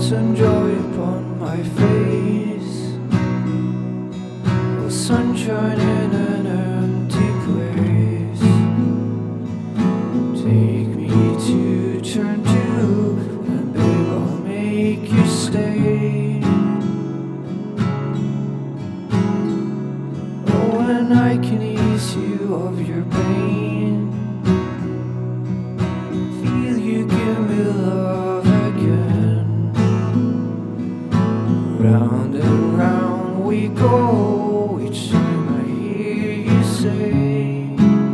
some joy upon my face. Oh, sunshine in an empty place. Take me to turn to, and babe, I'll make you stay. Oh, and I can ease you of your pain. Feel you give me love again. Round and round we go, each time I hear you say,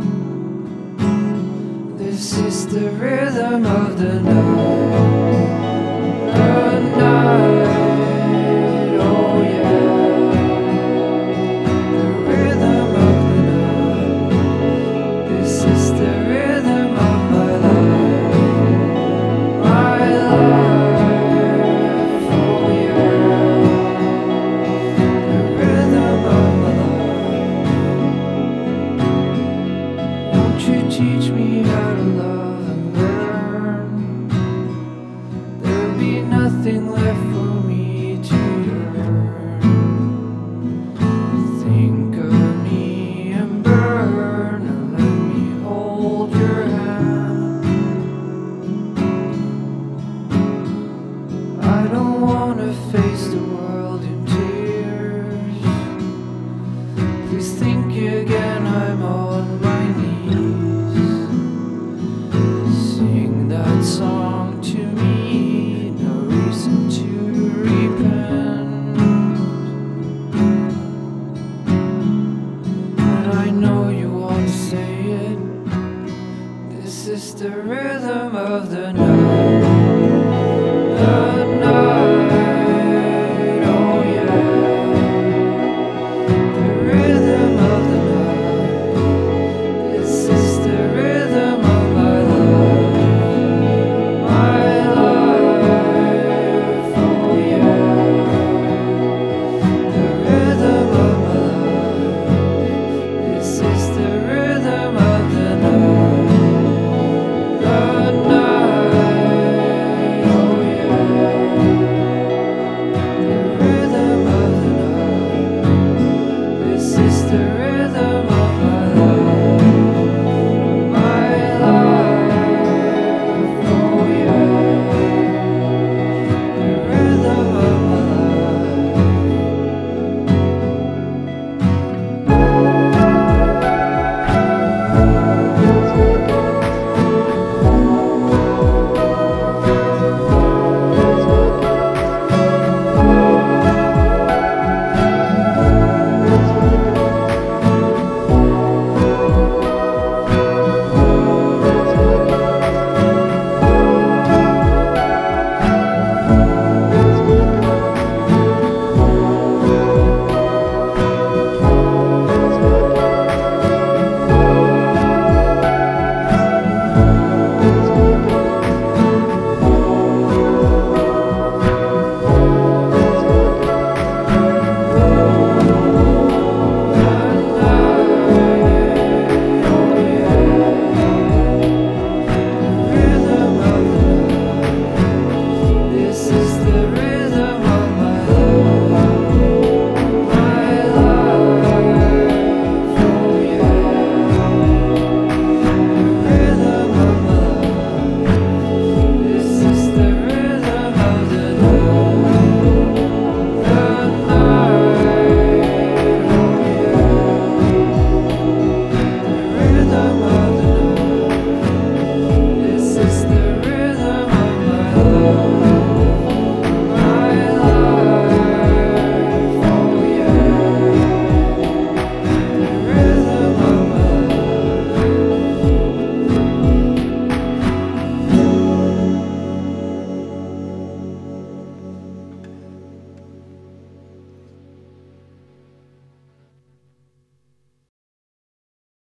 this is the rhythm of the night. The night, oh yeah. The rhythm of the night. This is the rhythm of my life. My life, oh yeah. The rhythm of my life. Won't you teach me how to love and learn? There'll be nothing left for me to yearn. Think of me and burn, and let me hold your hand. I don't wanna face the world in tears. Please think again, I'm on my knees. Sing that song to me, no reason to repent. And I know you want to say it. This is the rhythm of the night.